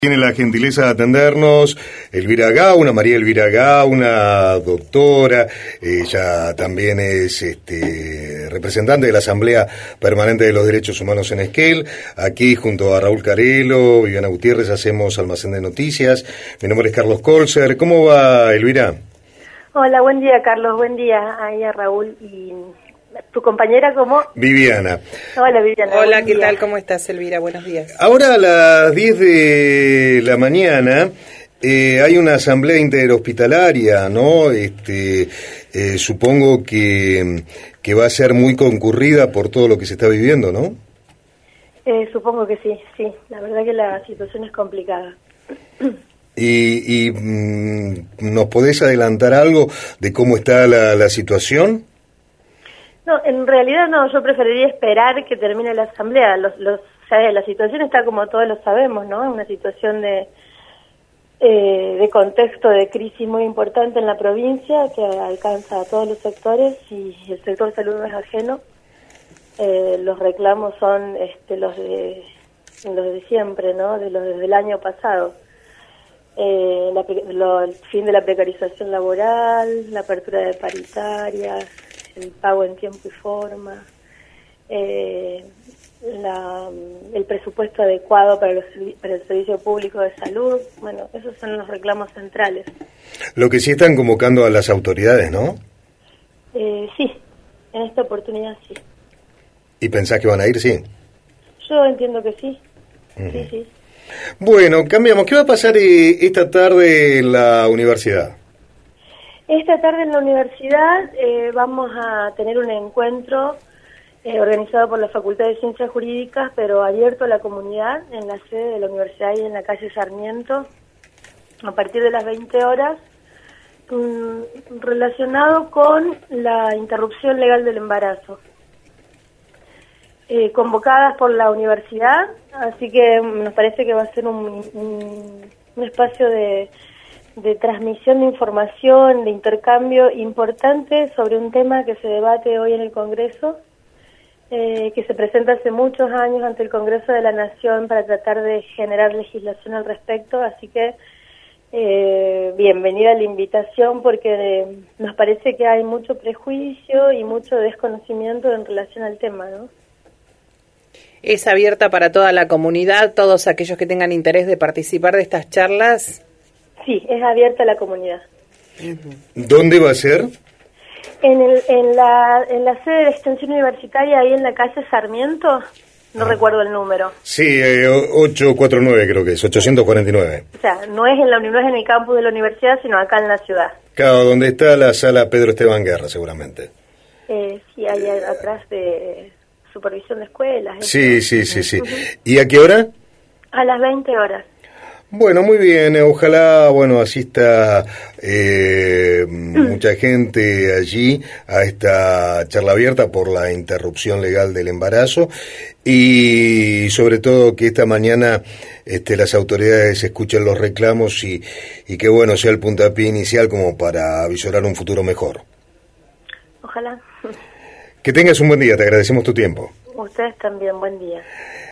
Tiene la gentileza de atendernos Elvira Gauna, María Elvira Gauna, doctora. Ella también es representante de la Asamblea Permanente de los Derechos Humanos en Esquel. Aquí junto a Raúl Carelo, Viviana Gutiérrez, hacemos Almacén de Noticias. Mi nombre es Carlos Colser. ¿Cómo va, Elvira? Hola, buen día, Carlos. Buen día ahí a Raúl y tu compañera, ¿cómo? Viviana. Hola, Viviana. Hola, ¿qué tal? ¿Cómo estás, Elvira? Buenos días. Ahora a las 10 de la mañana hay una asamblea interhospitalaria, ¿no? Supongo que va a ser muy concurrida por todo lo que se está viviendo, ¿no? Supongo que sí. La verdad que la situación es complicada. ¿Nos podés adelantar algo de cómo está la situación? No, en realidad no, yo preferiría esperar que termine la asamblea. La situación está como todos lo sabemos, ¿no? Una situación de contexto de crisis muy importante en la provincia que alcanza a todos los sectores y el sector salud no es ajeno. Los reclamos son los de siempre, ¿no? Desde el año pasado. El fin de la precarización laboral, la apertura de paritarias, el pago en tiempo y forma, el presupuesto adecuado para el servicio público de salud. Bueno, esos son los reclamos centrales. Lo que sí están convocando a las autoridades, ¿no? Sí, en esta oportunidad sí. ¿Y pensás que van a ir? Sí. Yo entiendo que sí. Uh-huh. Sí. Bueno, cambiamos. ¿Qué va a pasar esta tarde en la universidad? Esta tarde en la universidad vamos a tener un encuentro organizado por la Facultad de Ciencias Jurídicas, pero abierto a la comunidad en la sede de la universidad y en la calle Sarmiento, a partir de las 20 horas, relacionado con la interrupción legal del embarazo. Convocadas por la universidad, así que nos parece que va a ser un espacio de transmisión de información, de intercambio importante sobre un tema que se debate hoy en el Congreso, que se presenta hace muchos años ante el Congreso de la Nación para tratar de generar legislación al respecto, así que bienvenida la invitación porque nos parece que hay mucho prejuicio y mucho desconocimiento en relación al tema, ¿no? ¿Es abierta para toda la comunidad, todos aquellos que tengan interés de participar de estas charlas? Sí, es abierta a la comunidad. ¿Dónde va a ser? En la sede de Extensión Universitaria, ahí en la calle Sarmiento, no recuerdo el número. Sí, 849 creo que es, 849. O sea, no es en el campus de la universidad, sino acá en la ciudad. Claro, donde está la sala Pedro Esteban Guerra, seguramente. Sí, ahí atrás de supervisión de escuelas. Sí. Uh-huh. ¿Y a qué hora? A las 20 horas. Bueno, muy bien, ojalá, asista mucha gente allí a esta charla abierta por la interrupción legal del embarazo y sobre todo que esta mañana las autoridades escuchen los reclamos y que sea el puntapié inicial como para avisorar un futuro mejor. Ojalá. Que tengas un buen día, te agradecemos tu tiempo. Ustedes también, buen día.